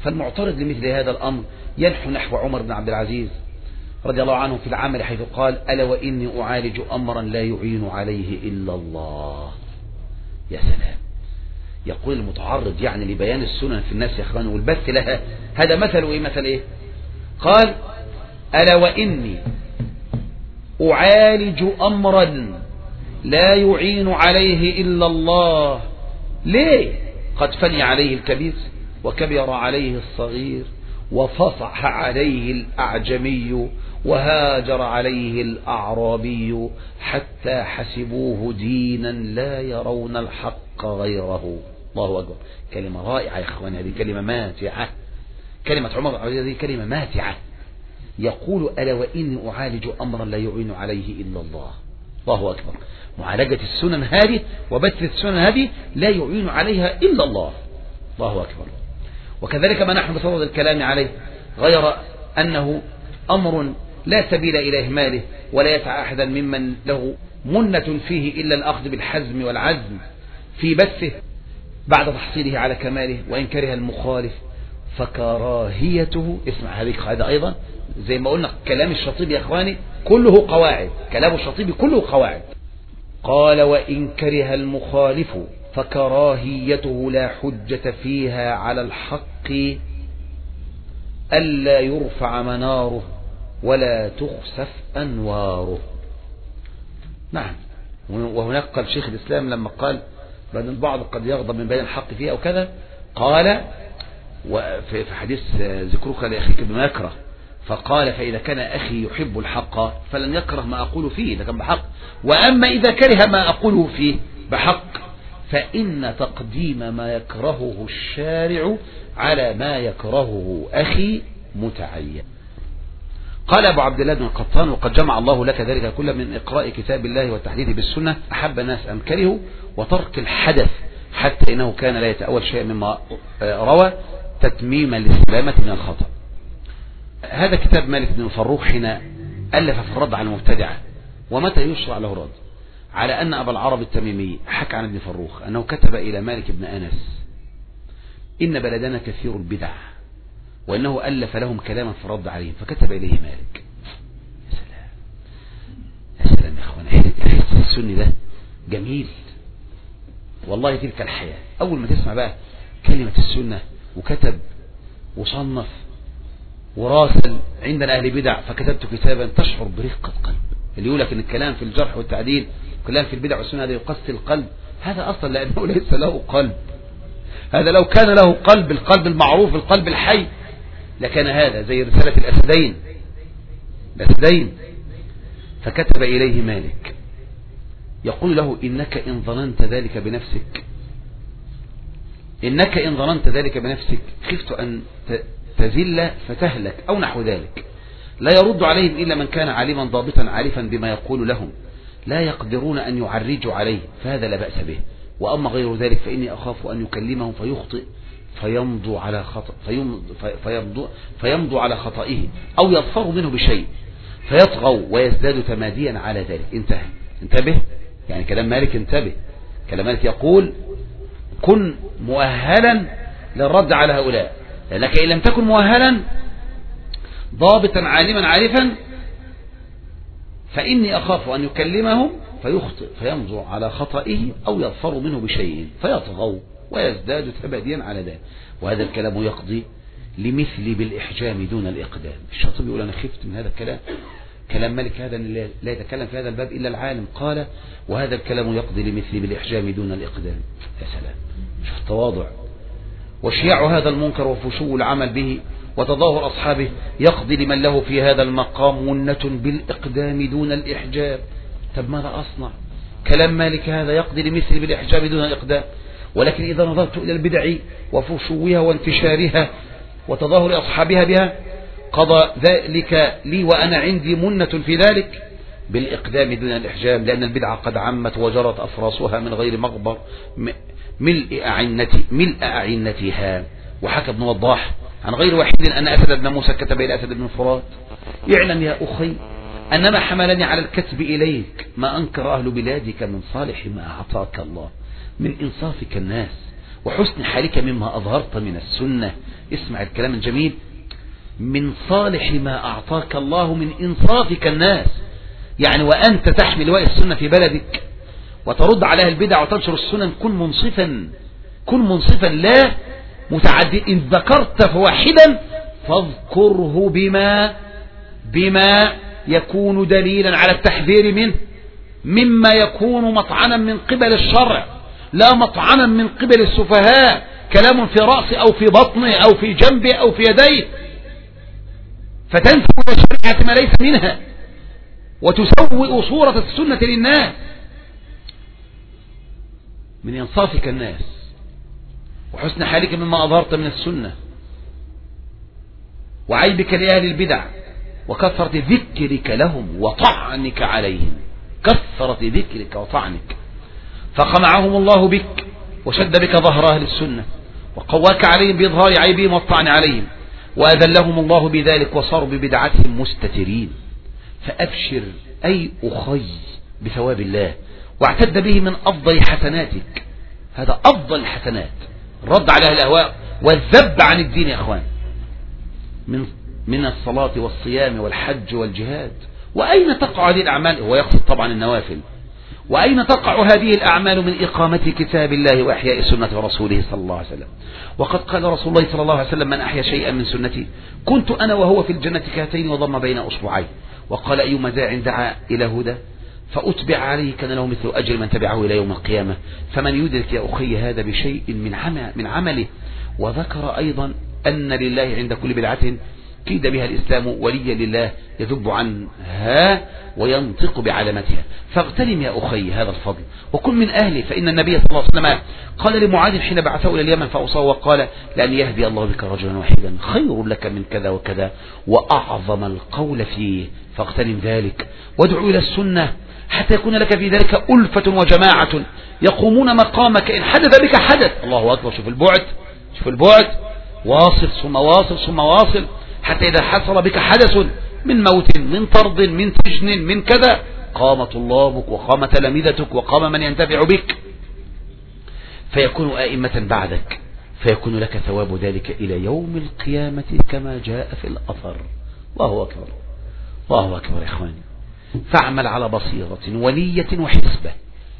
فالمعترض لمثل هذا الأمر ينحو نحو عمر بن عبد العزيز رضي الله عنه في العمل، حيث قال: ألا وإني أعالج أمرا لا يعين عليه إلا الله. يا سلام. يقول المتعرض يعني لبيان السنن في الناس يا اخوان والبث لها، هذا مثل ايه؟ مثل ايه؟ قال: ألا وإني أعالج أمرا لا يعين عليه إلا الله. ليه؟ قد فني عليه الكبير وكبر عليه الصغير وفصح عليه الأعجمي وهاجر عليه الأعرابي حتى حسبوه دينا لا يرون الحق غيره. الله أكبر. كلمة رائعة يا إخواني، هذه كلمة ماتعة. كلمة عمر هذه كلمة ماتعة. يقول: ألا وإني أعالج أمرا لا يعين عليه إلا الله. الله أكبر. معالجة السنن هذه وبث السنن هذه لا يعين عليها إلا الله. الله أكبر. وكذلك ما نحن بصدد الكلام عليه، غير أنه أمر لا سبيل إلى إهماله، ولا يسعى أحدا ممن له منة فيه إلا الأخذ بالحزم والعزم في بثه بعد تحصيله على كماله، وإن كره المخالف فكراهيته. اسمع هذه القاعدة أيضا، زي ما قلنا كلام الشاطبي يا إخواني كله قواعد، كلام الشاطبي كله قواعد. قال: وإن كره المخالف فكراهيته لا حجة فيها على الحق ألا يرفع مناره ولا تخسف أنواره. نعم. وهناك قال شيخ الإسلام لما قال بأن البعض قد يغضب من بين الحق فيه أو كذا، قال في حديث ذكرك لأخيك بما يكره، فقال: فإذا كان أخي يحب الحق فلن يكره ما أقول فيه إذا كان بحق، وأما إذا كره ما أقوله فيه بحق فإن تقديم ما يكرهه الشارع على ما يكرهه أخي متعين. قال أبو عبد الله بن القطان: وقد جمع الله لك ذلك كله من إقراء كتاب الله والتحديث بالسنة، أحب الناس أم كرهوا، وترك الحدث حتى إنه كان لا يتأول شيء مما روى تتميما للسلامة من الخطأ. هذا كتاب مالك بن فروخ حين ألف في الرد على المبتدعة. ومتى يشرع له الرد؟ على أن أبا العرب التميمي حكى عن ابن فروخ أنه كتب إلى مالك بن أنس: إن بلدنا كثير البدع، وأنه ألف لهم كلاما في الرد عليهم، فكتب إليه مالك. يا سلام يا سلام يا أخوان، حس السني ده جميل والله. تلك الحياة أول ما تسمع بقى كلمة السنة، وكتب وصنف وراسل عندنا أهل بدع فكتبت كتابا، تشعر برقة قلب. اللي يقول لك ان الكلام في الجرح والتعديل، الكلام في البدع والسنة هذا يقسي القلب، هذا أصلا لأنه ليس له قلب. هذا لو كان له قلب، القلب المعروف القلب الحي، لكان هذا زي رسالة الأسدين. فكتب إليه مالك يقول له: إنك إن ظننت ذلك بنفسك خفت أن تزل فتهلك أو نحو ذلك. لا يرد عليهم إلا من كان عالما ضابطا عارفا بما يقول لهم، لا يقدرون أن يعرجوا عليه، فهذا لا بأس به. وأما غير ذلك فإني أخاف أن يكلمهم فيخطئ فيمضوا على خطئه، أو يظفروا منه بشيء فيطغوا ويزدادوا تماديا على ذلك. انتبه يعني كلام مالك، انتبه. كلام مالك يقول: كن مؤهلا للرد على هؤلاء، لأنك إن لم تكن مؤهلا ضابطا عالما عارفا فإني أخاف أن يكلمهم فيخطئ فيمضوا على خطئه، أو يظفروا منه بشيء فيطغوا ويزدادوا تماديا على ذلك. وهذا الكلام يقضي لمثل بالإحجام دون الإقدام. الشاطبي يقول: أنا خفت من هذا الكلام. كلام مالك هذا لا يتكلم في هذا الباب إلا العالم. قال: وهذا الكلام يقضي لمثل بالإحجام دون الإقدام. يا سلام، شوف التواضع. وشياع هذا المنكر وفشو العمل به وتظاهر أصحابه يقضي لمن له في هذا المقام منة بالإقدام دون الإحجاب. طب ماذا أصنع؟ كلام مالك هذا يقضي لمثل بالإحجاب دون الإقدام، ولكن إذا نظرت إلى البدع وفشوها وانتشارها وتظاهر أصحابها بها قضى ذلك لي وأنا عندي منة في ذلك بالإقدام دون الإحجام، لأن البدعة قد عمت وجرت أفراسها من غير مغبر ملء أعنتها. وحكى ابن وضاح عن غير واحد أن أسد بن موسى كتب إلى أسد بن فرات: اعلم يا أخي أنما حملني على الكتب إليك ما أنكر أهل بلادك من صالح ما أعطاك الله من إنصافك الناس وحسن حالك مما أظهرت من السنة. اسمع الكلام الجميل: من صالح ما أعطاك الله من إنصافك الناس. يعني وأنت تحمل لواء السنة في بلدك وترد عليها البدع وتنشر السنن، كن منصفا، كن منصفا لا متعدد. إن ذكرت فواحدا فاذكره بما يكون دليلا على التحذير منه، مما يكون مطعنا من قبل الشرع لا مطعنا من قبل السفهاء، كلام في رأسه أو في بطنه أو في جنبه أو في يديه، فتنسب الشريعة ما ليس منها وتسوء صورة السنة للناس. من إنصافك الناس وحسن حالك مما أظهرت من السنة وعيبك لأهل البدع وكثرة ذكرك لهم وطعنك عليهم، كثرة ذكرك وطعنك، فقمعهم الله بك وشد بك ظهر أهل السنة وقواك عليهم بإظهار عيبهم والطعن عليهم، وأذلهم الله بذلك وصاروا ببدعتهم مستترين. فأبشر أي أخي بثواب الله واعتد به من أفضل حسناتك. هذا أفضل الحسنات، الرد على الأهواء والذب عن الدين يا أخوان، من الصلاة والصيام والحج والجهاد. وأين تقع هذه الأعمال؟ هو يقصد طبعا النوافل. وأين تقع هذه الأعمال من إقامة كتاب الله وإحياء سنة رسوله صلى الله عليه وسلم؟ وقد قال رسول الله صلى الله عليه وسلم: من أحيا شيئا من سنتي كنت أنا وهو في الجنة كهاتين وضم بين أصبعين. وقال: أيما داع دعا إلى هدى فأتبع عليه كان له مثل أجر من تبعه إلى يوم القيامة. فمن يدرك يا أخي هذا بشيء من عمله. وذكر أيضا أن لله عند كل بدعة كيد بها الإسلام وليا لله يذب عنها وينطق بعلامتها. فاغتنم يا أخي هذا الفضل وكن من أهله، فإن النبي صلى الله عليه وسلم قال لمعاذ حين بعثه إلى اليمن فأوصاه وقال: لأن يهدي الله بك رجلا واحدا خير لك من كذا وكذا، وأعظم القول فيه. فاغتنم ذلك وادعو إلى السنة حتى يكون لك في ذلك ألفة وجماعة يقومون مقامك إن حدث بك حدث. الله أكبر، شوف البعد، شوف البعد، واصل ثم واصل ثم واصل، حتى إذا حصل بك حدث من موت من طرد من سجن من كذا قام طلابك وقام تلامذتك وقام من ينتفع بك فيكون آئمة بعدك، فيكون لك ثواب ذلك إلى يوم القيامة كما جاء في الأثر. الله أكبر، الله أكبر يا إخواني. فاعمل على بصيرة ونية وحسبة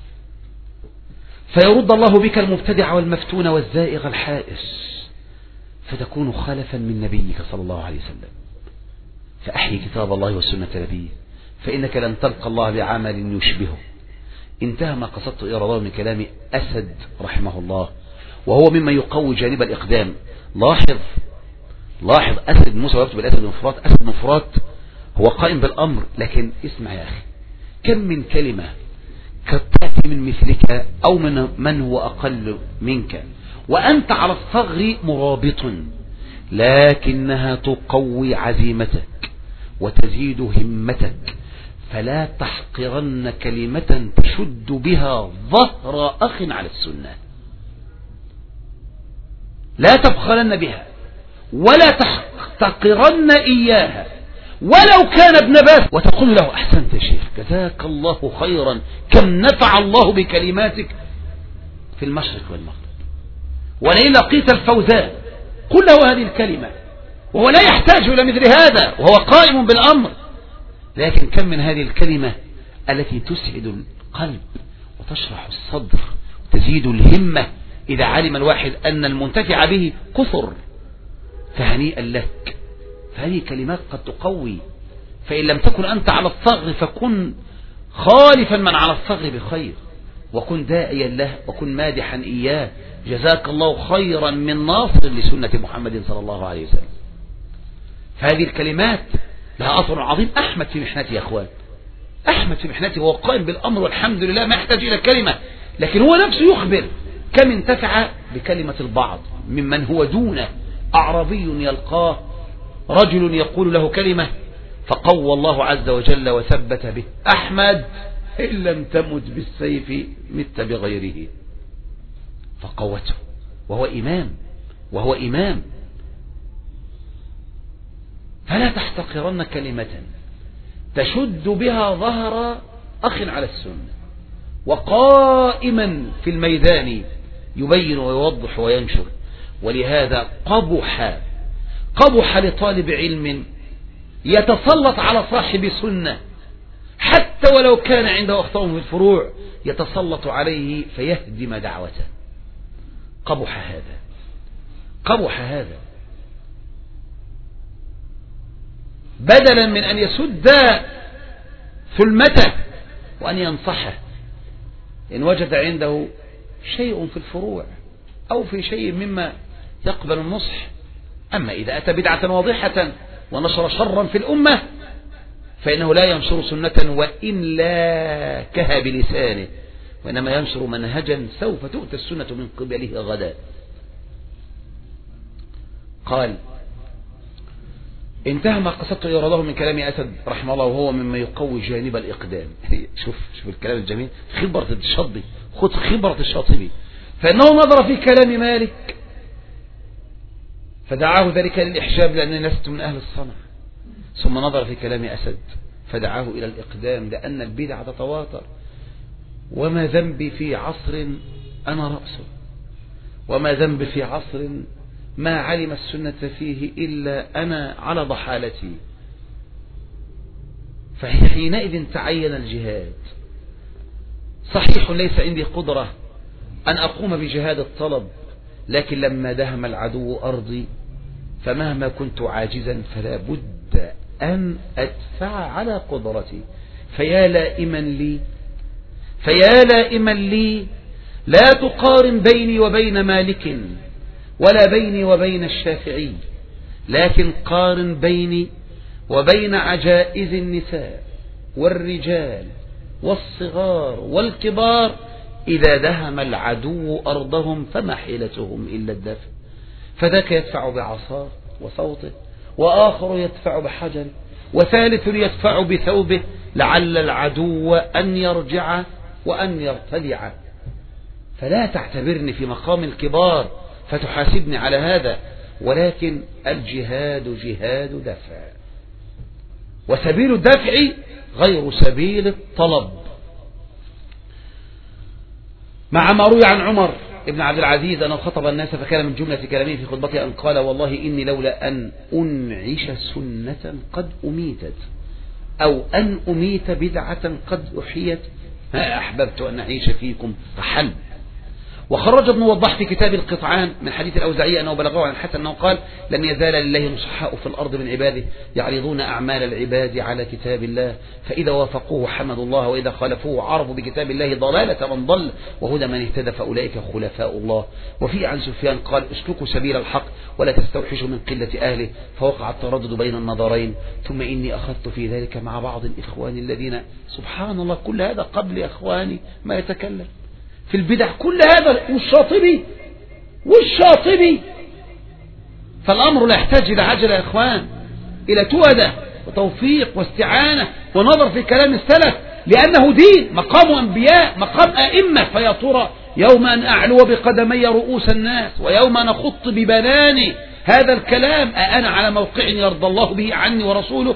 فيرد الله بك المبتدع والمفتون والزائغ الحائس، فتكون خلفا من نبيك صلى الله عليه وسلم. فأحيي كتاب الله والسنة نبيه، فإنك لن تلقى الله بعمل يشبهه. انتهى ما قصدت إرادة من كلام أسد رحمه الله، وهو مما يقوي جانب الإقدام. لاحظ أسد موسى ويكتب الأسد بن فرات. أسد بن فرات هو قائم بالأمر، لكن اسمع يا أخي، كم من كلمة قد تأتي من مثلك أو من هو أقل منك وأنت على الثغر مرابط، لكنها تقوي عزيمتك وتزيد همتك. فلا تحقرن كلمة تشد بها ظهر أخ على السنة، لا تبخلن بها ولا تحقرن إياها ولو كان ابن باز، وتقول له: أحسنت يا شيخ، جزاك الله خيرا، كم نفع الله بكلماتك في المشرق والمغرب. ولئن لقيت الفوزان قل له هذه الكلمة، وهو لا يحتاج إلى مثل هذا وهو قائم بالأمر. لكن كم من هذه الكلمة التي تسعد القلب وتشرح الصدر وتزيد الهمة إذا علم الواحد أن المنتفع به كثر، فهنيئا لك. فهذه كلمات قد تقوي. فإن لم تكن أنت على الثغر فكن خالفا من على الثغر بخير، وكن داعيا له وكن مادحا إياه. جزاك الله خيرا من ناصر لسنة محمد صلى الله عليه وسلم. فهذه الكلمات لها أثر عظيم. أحمد في محنته يا أخوان، أحمد في محنته وهو قائم بالأمر والحمد لله، ما يحتاج إلى كلمة، لكن هو نفسه يخبر كم انتفع بكلمة البعض ممن هو دونه. أعرابي يلقاه رجل يقول له كلمة فقوى الله عز وجل وثبت به: أحمد إن لم تمت بالسيف مت بغيره. فقوته وهو إمام. فلا تحتقرن كلمة تشد بها ظهر أخ على السنة وقائما في الميدان يبين ويوضح وينشر. ولهذا قبح لطالب علم يتسلط على صاحب سنة حتى ولو كان عنده أخطاء في الفروع، يتسلط عليه فيهدم دعوته. قبح هذا بدلا من أن يسد ثلمته وأن ينصحه إن وجد عنده شيء في الفروع أو في شيء مما يقبل النصح. أما إذا أتى بدعة واضحة ونشر شرا في الأمة فإنه لا ينشر سنة وإن لا كها بلسانه، وإنما ينشر منهجا سوف تؤتى السنة من قبله غدا. قال: انتهى ما قصدت إراده من كلام أسد رحمه الله، وهو مما يقوي جانب الإقدام. شوف الكلام الجميل، خبرة الشاطبي، خذ خبرة الشاطبي. فإنه نظر في كلام مالك فدعاه ذلك للإحجاب لأنني لست من أهل الصنع، ثم نظر في كلام أسد فدعاه إلى الإقدام لأن البدع تتواتر، وما ذنبي في عصر أنا رأسه، وما ذنبي في عصر ما علم السنة فيه إلا أنا على ضحالتي. فحينئذ تعين الجهاد. صحيح ليس عندي قدرة أن أقوم بجهاد الطلب، لكن لما دهم العدو أرضي فمهما كنت عاجزا فلا بد أن أدفع على قدرتي. فيا لائما لي لا تقارن بيني وبين مالك ولا بيني وبين الشافعي، لكن قارن بيني وبين عجائز النساء والرجال والصغار والكبار إذا دهم العدو أرضهم فما حيلتهم إلا الدفع. فذاك يدفع بعصاه وصوته، وآخر يدفع بحجر، وثالث يدفع بثوبه، لعل العدو أن يرجع وأن يرتدع. فلا تعتبرني في مقام الكبار فتحاسبني على هذا، ولكن الجهاد جهاد دفع، وسبيل الدفع غير سبيل الطلب. مع ما روي عن عمر ابن عبد العزيز أنه خطب الناس فكان من جملة كلامه في خطبته أن قال: والله إني لولا أن أنعش سنة قد أميتت أو أن أميت بدعة قد أحيت ما أحببت أن أعيش فيكم رحل. وخرج ابن وضاح في كتاب القطعان من حديث الأوزاعي أنه بلغه عن الحسن أنه قال: لن يزال لله نصحاء في الأرض من عباده يعرضون أعمال العباد على كتاب الله، فإذا وافقوه حمدوا الله، وإذا خالفوه عرفوا بكتاب الله ضلالة من ضل وهدى من اهتدى، فأولئك خلفاء الله. وفي عن سفيان قال: اسلكوا سبيل الحق ولا تستوحشوا من قلة أهله، فوقع التردد بين النظرين، ثم إني أخذت في ذلك مع بعض الإخوان الذين سبحان الله كل هذا قبل إخواني ما يتكلم في البدع، كل هذا والشاطبي. فالأمر لا يحتاج إلى عجلة يا إخوان، إلى تؤدة وتوفيق واستعانة ونظر في كلام السلف، لأنه دين، مقام أنبياء، مقام أئمة. فيا ترى يوم أن أعلو بقدمي رؤوس الناس ويوم أن أخط ببناني هذا الكلام أنا على موقع يرضى الله به عني ورسوله؟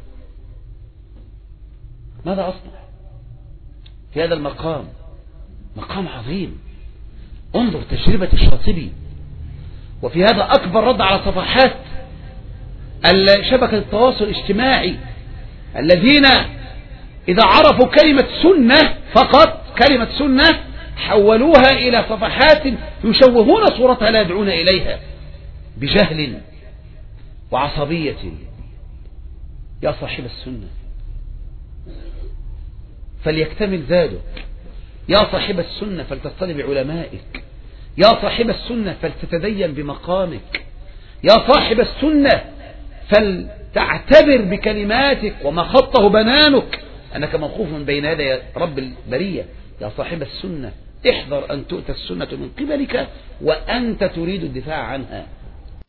ماذا أصنع في هذا المقام؟ مقام عظيم. انظر تجربة الشاطبي، وفي هذا أكبر رد على صفحات شبكة التواصل الاجتماعي الذين إذا عرفوا كلمة سنة فقط، كلمة سنة، حولوها إلى صفحات يشوهون صورتها لا يدعون إليها بجهل وعصبية. يا صاحب السنة فليكتمل زادك، يا صاحب السنة فلتصطل بعلمائك، يا صاحب السنة فلتتدين بمقامك، يا صاحب السنة فلتعتبر بكلماتك وما خطه بنانك أنك موقوف من بين يدي رب البرية. يا صاحب السنة احذر أن تؤتى السنة من قبلك وأنت تريد الدفاع عنها.